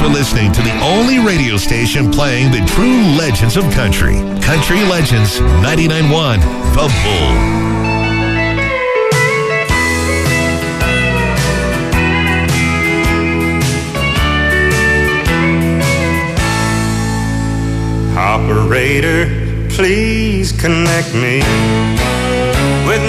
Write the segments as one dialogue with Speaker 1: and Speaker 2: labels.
Speaker 1: for listening to the only radio station playing the true legends of country. Country Legends 99.1, The Bull.
Speaker 2: Operator, please connect me with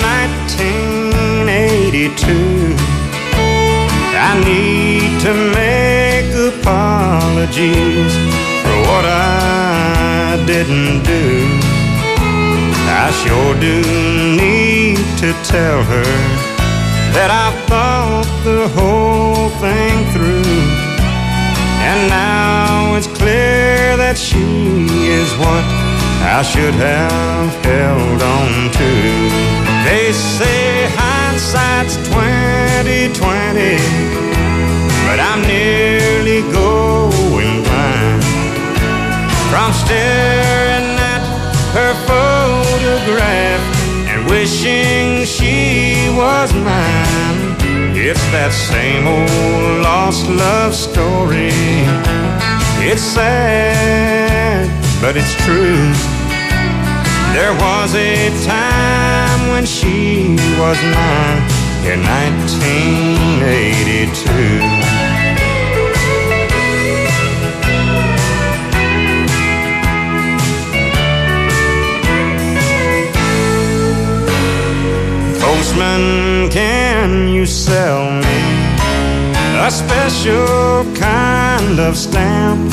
Speaker 2: 1982. I need to make apologies for what I didn't do. I sure do need to tell her that I've thought the whole thing through. And now it's clear that she is what I should have held on to. They say hindsight's 20/20, but I'm nearly going blind from staring at her photograph and wishing she was mine. It's that same old lost love story. It's sad, but it's true. There was a time when she was mine in 1982. Postman, can you sell me a special kind of stamp?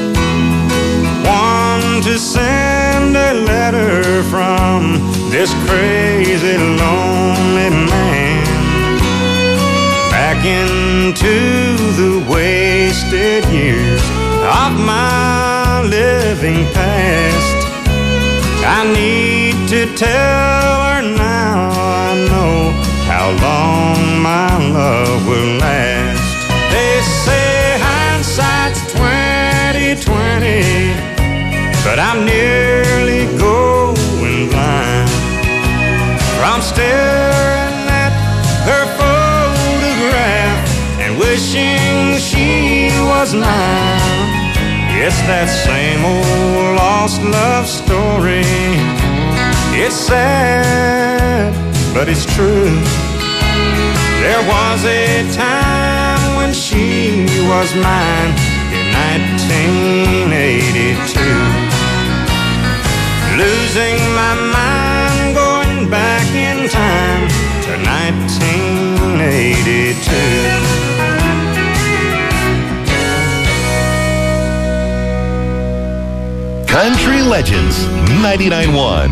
Speaker 2: One to send a letter from this crazy lonely man back into the wasted years of my living past. I need to tell her now I know how long my love will last. They say hindsight's 20/20, but I'm nearly going blind from staring at her photograph and wishing she was mine. It's that same old lost love story. It's sad, but it's true. There was a time when she was mine in 1982. Losing my mind, going back in time to 1982.
Speaker 1: Country Legends 99.1.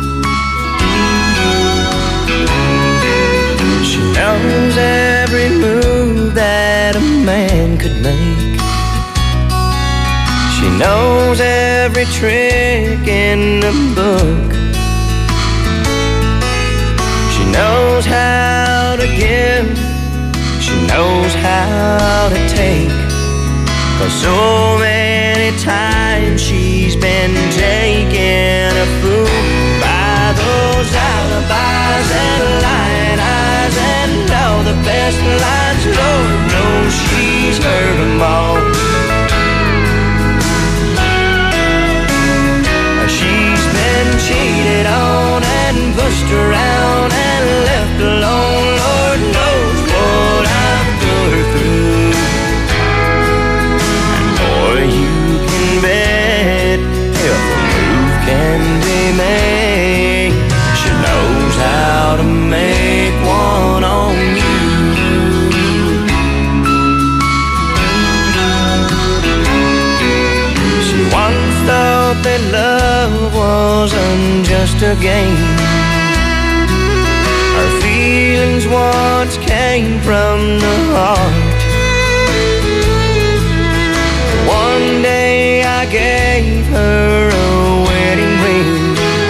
Speaker 3: She knows every move that a man could make. She knows every trick in the book. She knows how to give. She knows how to take. 'Cause so many times she's been taken a fool by those alibis and lying eyes and all the best lines. Lord knows she's heard them all. She's been cheated on and pushed around and left alone. Lord knows what I've put her through. You can bet if a move can be made, she knows how to make one on you. She once thought that love wasn't just a game. Her feelings once came from the heart. One day I gave her a wedding ring,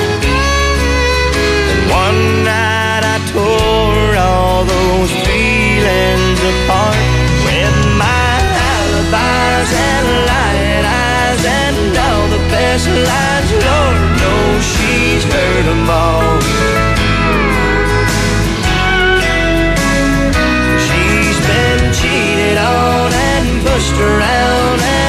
Speaker 3: and one night I tore all those feelings apart with my alibis and lying eyes and all the best lines. Lord knows she's heard them all. She's been cheated on and pushed around and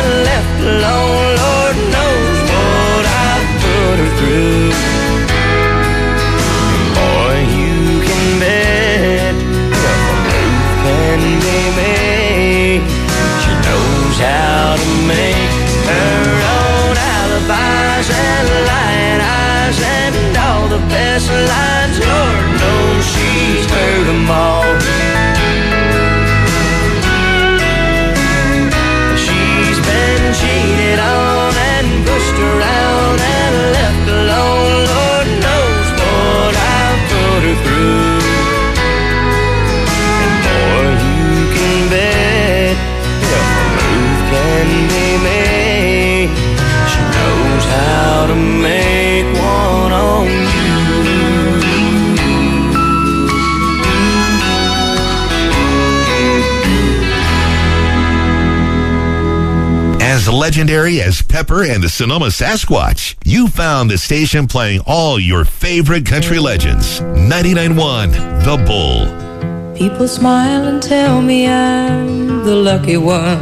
Speaker 1: legendary as Pepper and the Sonoma Sasquatch. You found the station playing all your favorite country legends. 99.1 The Bull.
Speaker 4: People smile and tell me I'm the lucky one,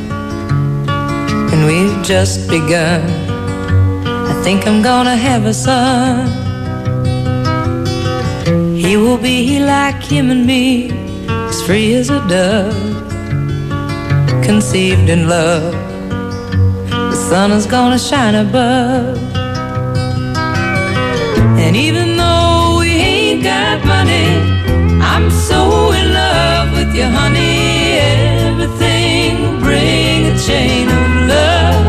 Speaker 4: and we've just begun. I think I'm gonna have a son. He will be like him and me, as free as a dove, conceived in love. The sun is gonna shine above. And even though we ain't got money, I'm so in love with you, honey. Everything will bring a chain of love.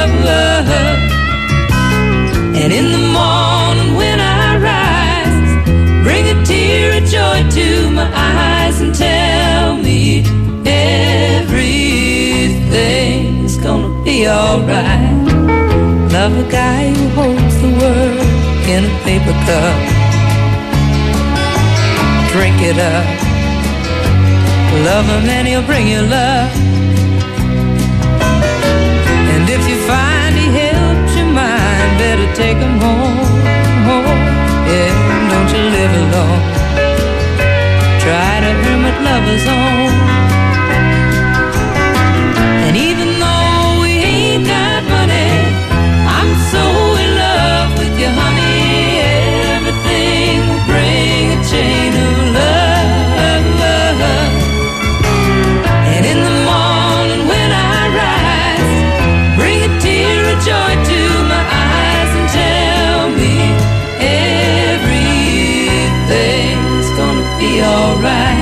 Speaker 4: And in the morning when I rise, bring a tear of joy to my eyes and tell me everything's gonna be alright. Love a guy who holds the world in a paper cup. Drink it up. Love him and he'll bring you love. And if you find he helped your mind, better take him home. Yeah, don't you live alone. Try to hermit lovers on. And even though we ain't got money, I'm so in love with you, honey. Everything will bring a chain of love. And in the morning when I rise, bring a tear of joy to my eyes and tell me everything's gonna be alright.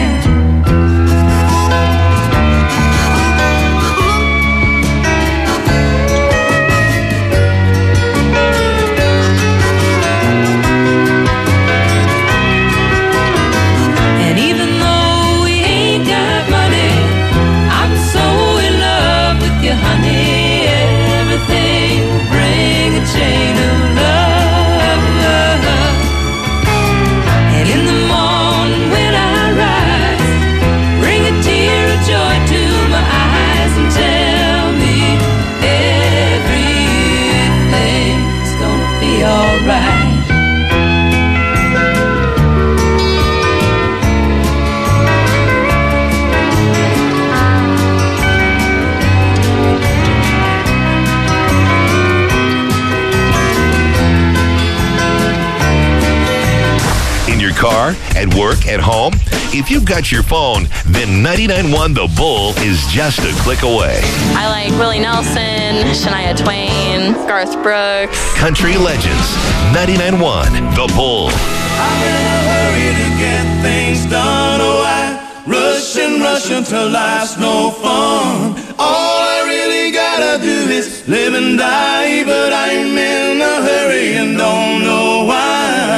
Speaker 1: Car, at work, at home. If you've got your phone, then 99.1 The Bull is just a click away.
Speaker 5: I like Willie Nelson, Shania Twain, Garth Brooks.
Speaker 1: Country Legends, 99.1 The Bull.
Speaker 6: I'm in a hurry to get things done. Oh, I rush until life's no fun. All I really gotta do is live and die, but I'm in a hurry and don't know why.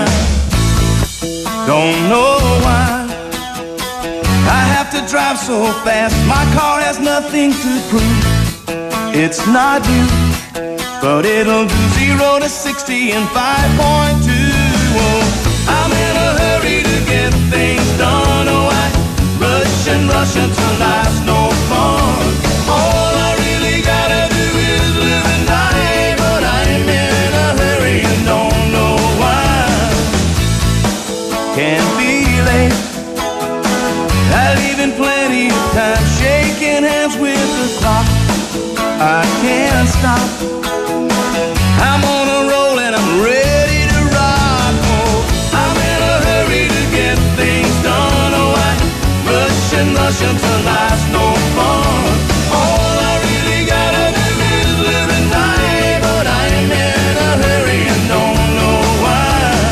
Speaker 6: Don't know why I have to drive so fast. My car has nothing to prove. It's not new, but it'll do 0 to 60 in 5.2. Oh, I'm in a hurry to get things done. Oh, I rush until life's no fun. All I really gotta do is live and die, but I'm in a hurry and don't know why. Can't be late. I leave in plenty of time, shaking hands with the clock. I can't stop. I'm on a roll and I'm ready to rock. Oh, I'm in a hurry to get things done. Oh, I rush until life's no fun. All I really gotta do is live and die, but I'm in a hurry and don't know why.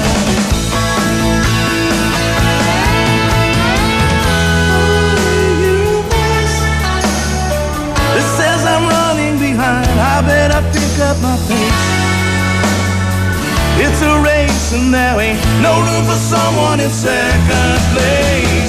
Speaker 6: It says I'm running behind, I better pick up my pace. It's a race and there ain't no room for someone in second place.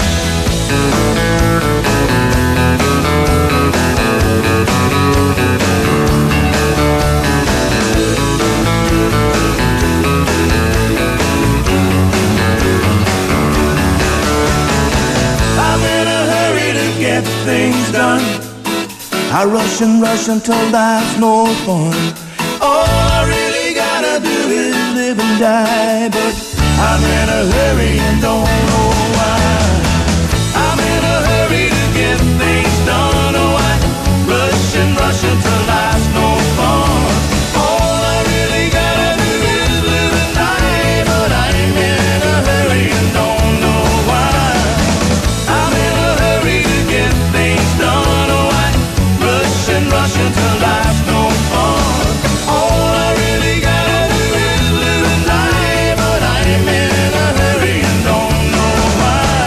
Speaker 6: I'm in a hurry to get things done. I rush and rush until life's no fun. All I really gotta do is live and die, but I'm in a hurry and don't know why. I'm in a hurry to get things done. Oh, I rush and rush until life's no fun. All I really gotta do is live and die, but I'm in a hurry and don't know why. I'm in a hurry to get things done. Oh, I rush and rush until life's no fun. All I really gotta do is live and die, but I'm in a hurry and don't know why.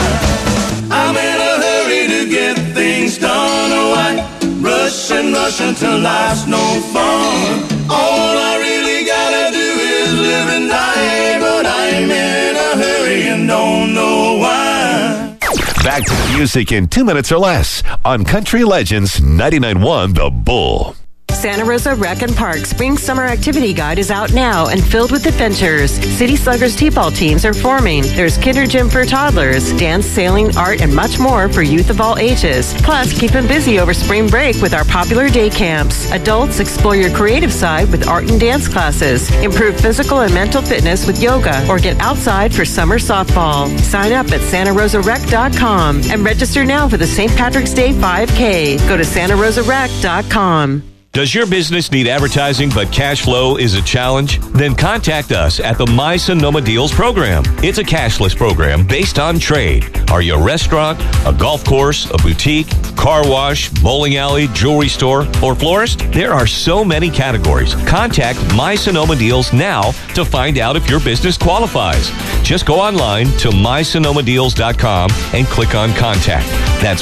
Speaker 6: I'm in a hurry to get things done. Oh, I rush and rush until life's no fun. All I really gotta do is live and die, but I'm in a hurry and don't know why.
Speaker 1: Back to the music in 2 minutes or less on Country Legends 99.1 The Bull.
Speaker 7: Santa Rosa Rec and Park Spring Summer Activity Guide is out now and filled with adventures. City Sluggers T-ball teams are forming. There's kinder gym for toddlers, dance, sailing, art, and much more for youth of all ages. Plus, keep them busy over spring break with our popular day camps. Adults, explore your creative side with art and dance classes. Improve physical and mental fitness with yoga or get outside for summer softball. Sign up at santarosarec.com and register now for the St. Patrick's Day 5K. Go to santarosarec.com.
Speaker 8: Does your business need advertising but cash flow is a challenge? Then contact us at the My Sonoma Deals program. It's a cashless program based on trade. Are you a restaurant, a golf course, a boutique, car wash, bowling alley, jewelry store, or florist? There are so many categories. Contact My Sonoma Deals now to find out if your business qualifies. Just go online to mysonomadeals.com and click on Contact. That's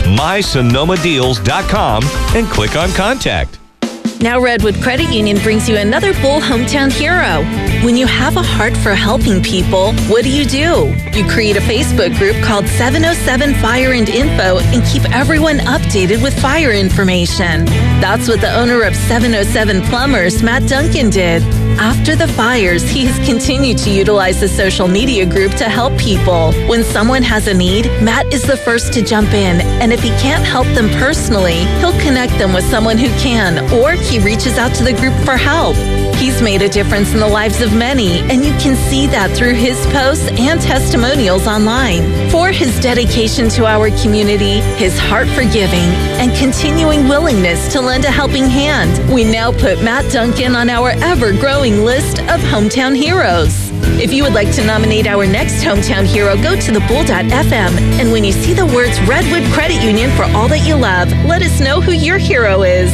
Speaker 8: mysonomadeals.com and click on Contact.
Speaker 9: Now Redwood Credit Union brings you another Bull Hometown Hero. When you have a heart for helping people, what do? You create a Facebook group called 707 Fire and Info and keep everyone updated with fire information. That's what the owner of 707 Plumbers, Matt Duncan, did. After the fires, he has continued to utilize the social media group to help people. When someone has a need, Matt is the first to jump in, and if he can't help them personally, he'll connect them with someone who can, or he reaches out to the group for help. He's made a difference in the lives of many, and you can see that through his posts and testimonials online. For his dedication to our community, his heart for giving, and continuing willingness to lend a helping hand, we now put Matt Duncan on our ever-growing list of Hometown Heroes. If you would like to nominate our next Hometown Hero, go to thebull.fm, and when you see the words Redwood Credit Union for all that you love, let us know who your hero is.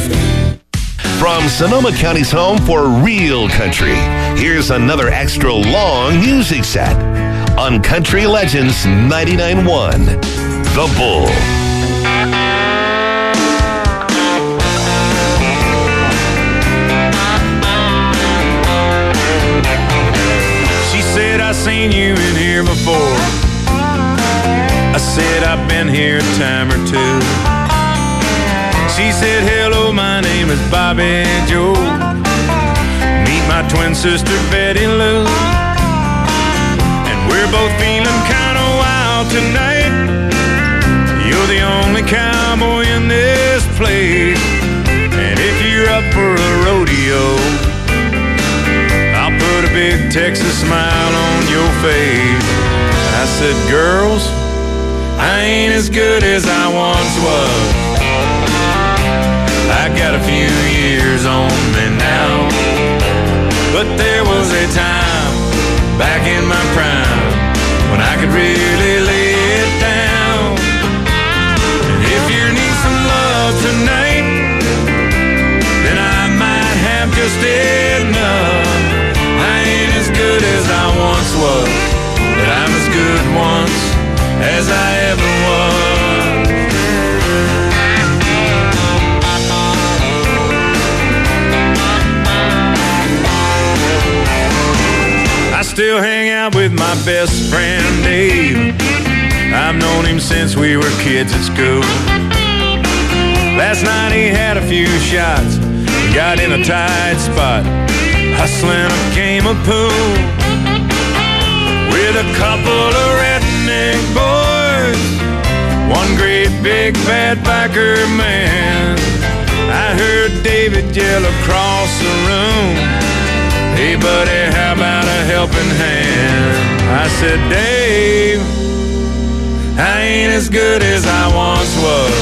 Speaker 1: From Sonoma County's home for real country, here's another extra long music set on Country Legends 99.1 The Bull.
Speaker 2: She said, I seen you in here before. I said, I've been here a time or two. She said, hello, my name is Bobby Joe. Meet my twin sister, Betty Lou. And we're both feeling kind of wild tonight. You're the only cowboy in this place. And if you're up for a rodeo, I'll put a big Texas smile on your face. I said, girls, I ain't as good as I once was. I got a few years on me now, but there was a time back in my prime when I could really lay it down. And if you need some love tonight, then I might have just enough. I ain't as good as I once was, but I'm as good once as I ever was. Still hang out with my best friend Dave. I've known him since we were kids at school. Last night he had a few shots, got in a tight spot, hustling a game of pool with a couple of redneck boys, one great big bad biker man. I heard David yell across the room, "Hey buddy, how about a helping hand?" I said, "Dave, I ain't as good as I once was.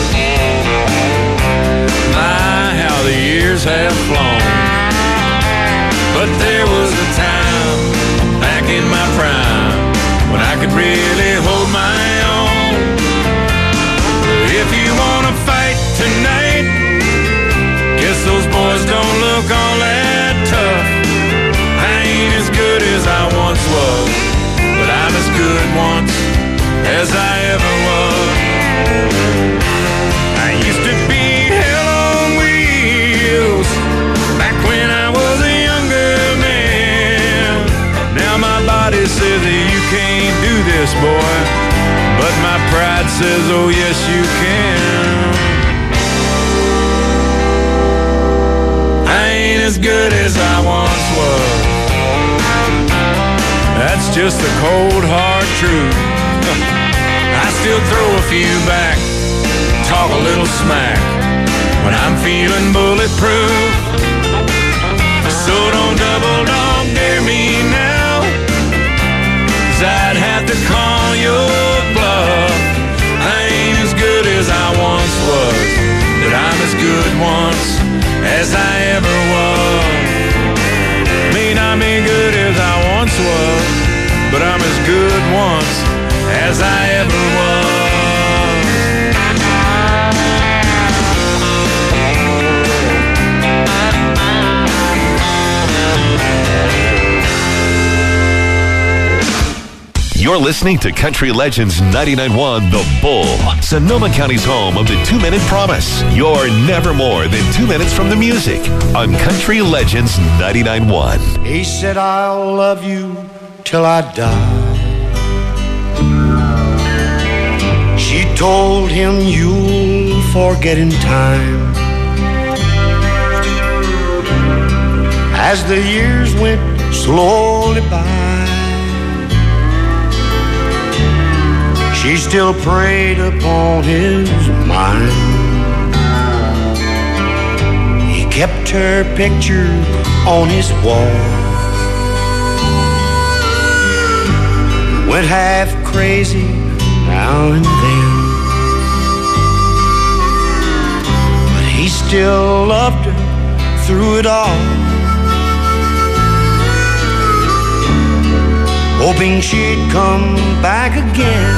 Speaker 2: My, how the years have flown. But there was a time back in my prime when I could really hold my own. If you want to fight tonight, guess those boys don't look all that tough. I ain't as good as I once was, but I'm as good once as I ever was. I used to be hell on wheels back when I was a younger man. Now my body says that you can't do this, boy, but my pride says, oh yes you can. I ain't as good as I once was. That's just the cold hard truth. I still throw a few back, talk a little smack when I'm feeling bulletproof. So don't double dog dare me now, 'cause I'd have to call your bluff. I ain't as good as I once was, but I'm as good once as I ever was. May not be good as I once was, but I'm as good once as I ever was.
Speaker 1: You're listening to Country Legends 99.1 The Bull, Sonoma County's home of the 2-Minute Promise. You're never more than 2 minutes from the music on Country Legends 99.1.
Speaker 10: He said, I'll love you till I die. She told him, you'll forget in time. As the years went slowly by, she still preyed upon his mind. He kept her picture on his wall, went half crazy now and then, but he still loved her through it all, hoping she'd come back again.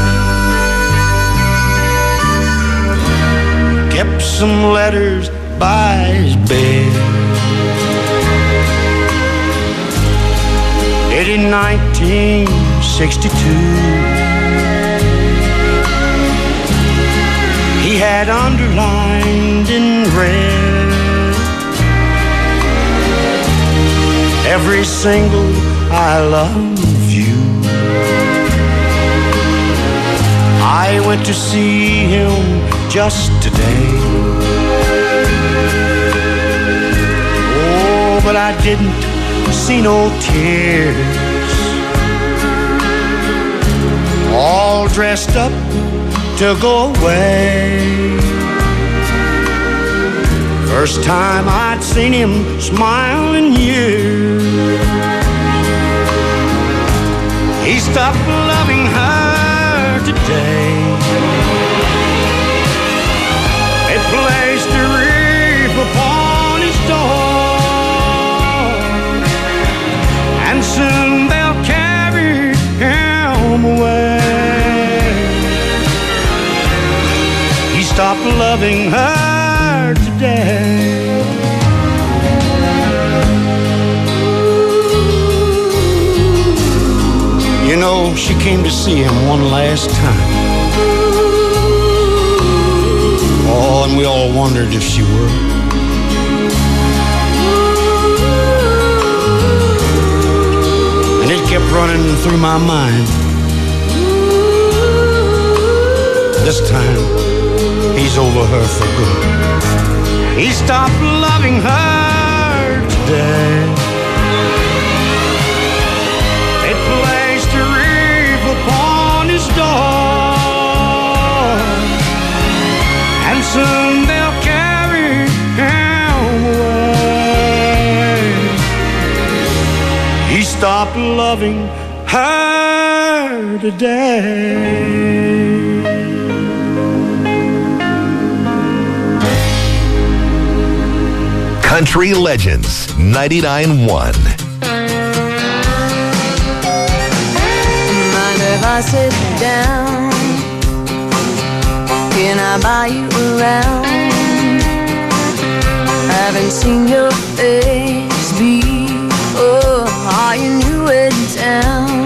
Speaker 10: Kept some letters by his bed, dated 1962. He had underlined in red every single I love you. I went to see him just today. Oh, but I didn't see no tears. All dressed up to go away. First time I'd seen him smile in years. He stopped loving her today. They placed a wreath upon his door, and soon they'll carry him away. He stopped loving her today. You know, she came to see him one last time. Oh, and we all wondered if she would. And it kept running through my mind. This time, he's over her for good. He stopped loving her today. It placed a wreath upon his door, and soon they'll carry him stop loving her today.
Speaker 1: Country Legends 99.1.
Speaker 4: Mind if I sit down? Can I buy you around? Haven't seen your face before. Are you new in town?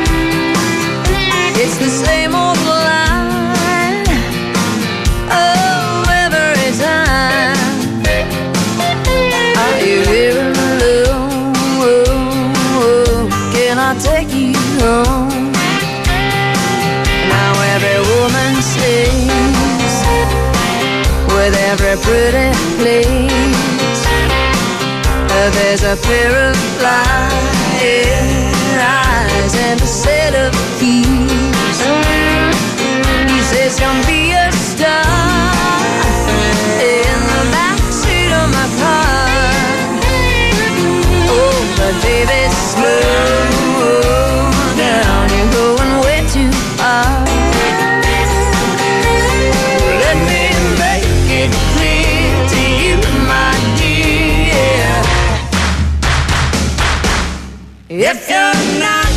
Speaker 4: It's the same old line. Oh, every time. Are you here alone? Can I take you home? Now every woman sings with every pretty place. There's a pair of flying eyes and a set of keys. He says, "Come be a star in the backseat of my car." Oh, but baby, slow down, you're going way too far. Let me make it clear to you, my dear. If you're not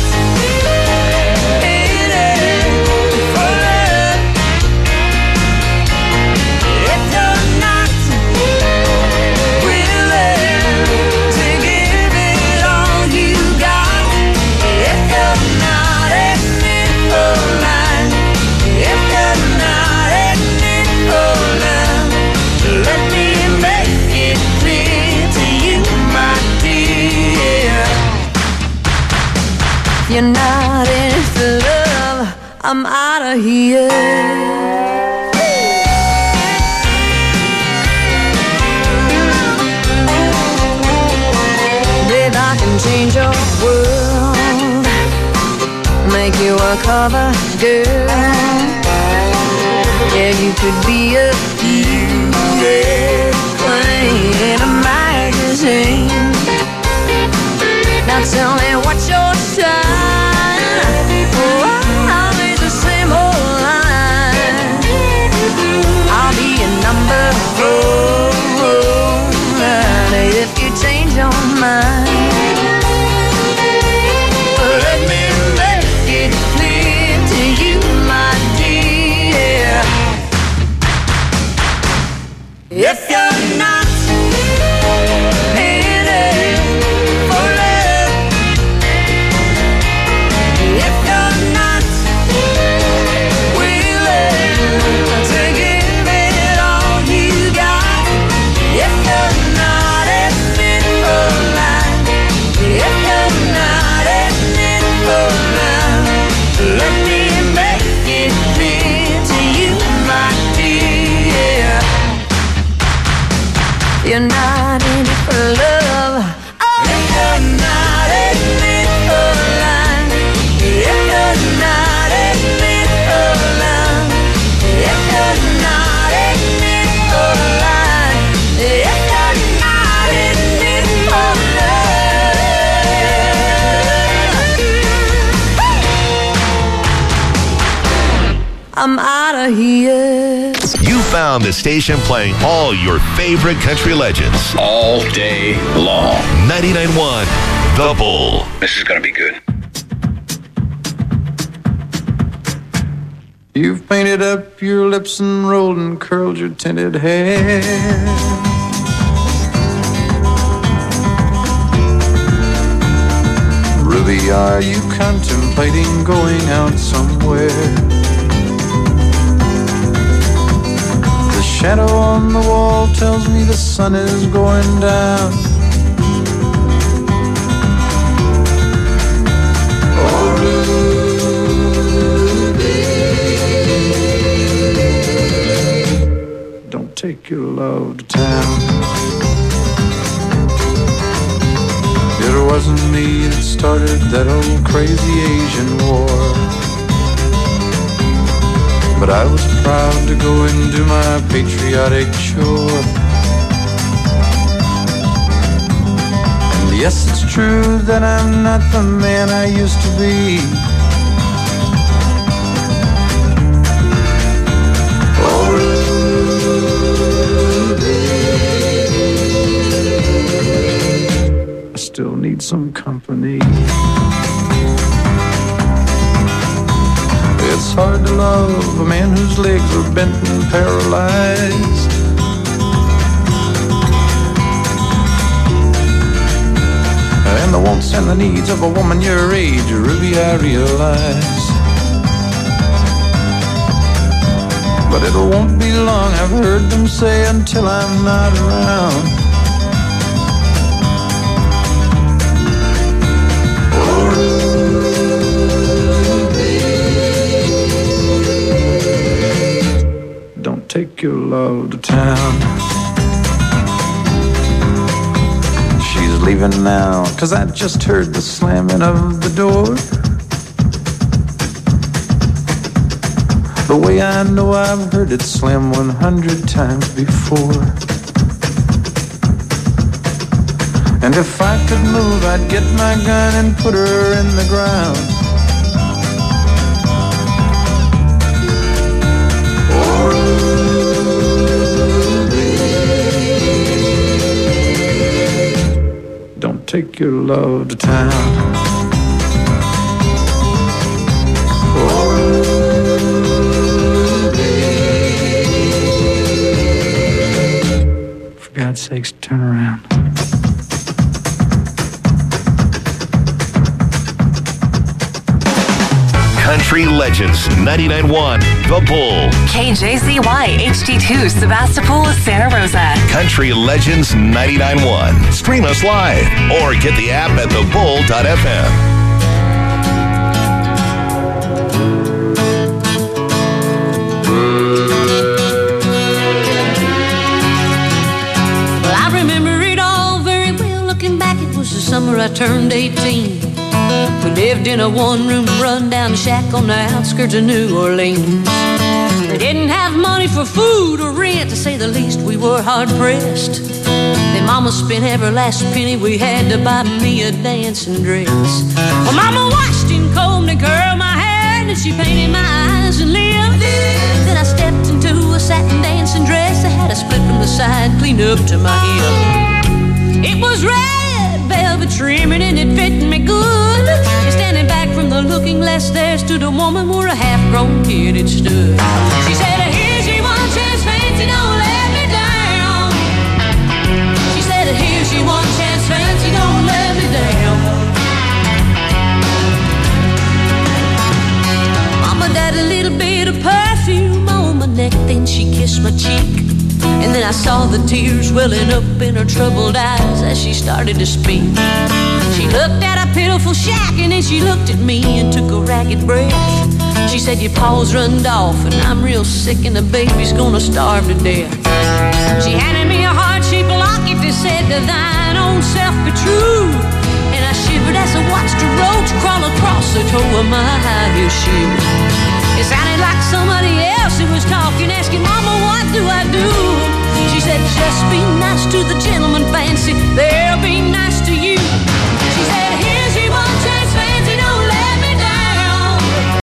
Speaker 4: in it for love, if you're not willing to give it all you got, if you're not in it for life, if you're not in it for love, let me make it clear to you, my dear. If you're not in it for love, I'm out of here. Babe, I can change your world, make you a cover girl. Yeah, you could be a queen in a magazine. Now tell me what's your sign? Oh, always the same old line. I'll be a number 4 if you change your mind. Let me make it clear to you, my dear. If you're not in it for love, if you're not willing to give it all you got, if you're not in it for life, if you're not in it for love, let me make it clear to you, my dear. You're not in it for love. Oh, if you're not in it for life, if you're not in it for love, if you're not in it for life, if you're not in it for love, I'm out of here.
Speaker 1: You found the station playing all your favorite country legends
Speaker 11: all day long.
Speaker 1: 99.1 The Bull.
Speaker 11: This is going to be good.
Speaker 12: You've painted up your lips and rolled and curled your tinted hair. Ruby, are you contemplating going out somewhere? The shadow on the wall tells me the sun is going down. Oh, Ruby, don't take your love to town. It wasn't me that started that old crazy Asian war, but I was proud to go and do my patriotic chore. And Yes, it's true that I'm not the man I used to be. Oh, Ruby, I still need some company. It's hard to love a man whose legs are bent and paralyzed. And the wants and the needs of a woman your age, Ruby, I realize. But it won't be long, I've heard them say, until I'm not around. Oh, Ruby, don't take your love to town. She's leaving now, 'cause I just heard the slamming of the door. The way I know I've heard it slam 100 times before. And if I could move, I'd get my gun and put her in the ground. Take your love to town. Oh, for God's sakes, turn around.
Speaker 1: Country Legends 99.1 The Bull.
Speaker 13: KJZY HD2 Sebastopol, Santa Rosa.
Speaker 1: Country Legends 99.1. Stream us live or get the app at thebull.fm.
Speaker 14: Well, I remember it all very well. Looking back, it was the summer I turned 18. We lived in a one-room run-down shack on the outskirts of New Orleans. We didn't have money for food or rent, to say the least. We were hard-pressed. Then Mama spent every last penny we had to buy me a dancing dress. Well, Mama washed and combed and curled my hair, and she painted my eyes and lips. Then I stepped into a satin dancing dress that had a split from the side, cleaned up to my hip. It was red velvet trimming and it fit me good. And standing back from the looking glass, there stood a woman where a half-grown kid had stood. She said, here's your one chance, fancy, don't let me down. She said, here's your one chance, fancy, don't let me down. Mama died a little bit of perfume on my neck, then she kissed my cheek. And then I saw the tears welling up in her troubled eyes as she started to speak. She looked at a pitiful shack and then she looked at me and took a ragged breath. She said, your pa's runned off and I'm real sick and the baby's gonna starve to death. She handed me a heart-shaped locket that said, to thine own self be true. And I shivered as I watched a roach crawl across the toe of my high heel shoe. It sounded like somebody else who was talking, asking, Mama, what do I do? She said, just be nice to the gentleman, fancy, they'll be nice to you.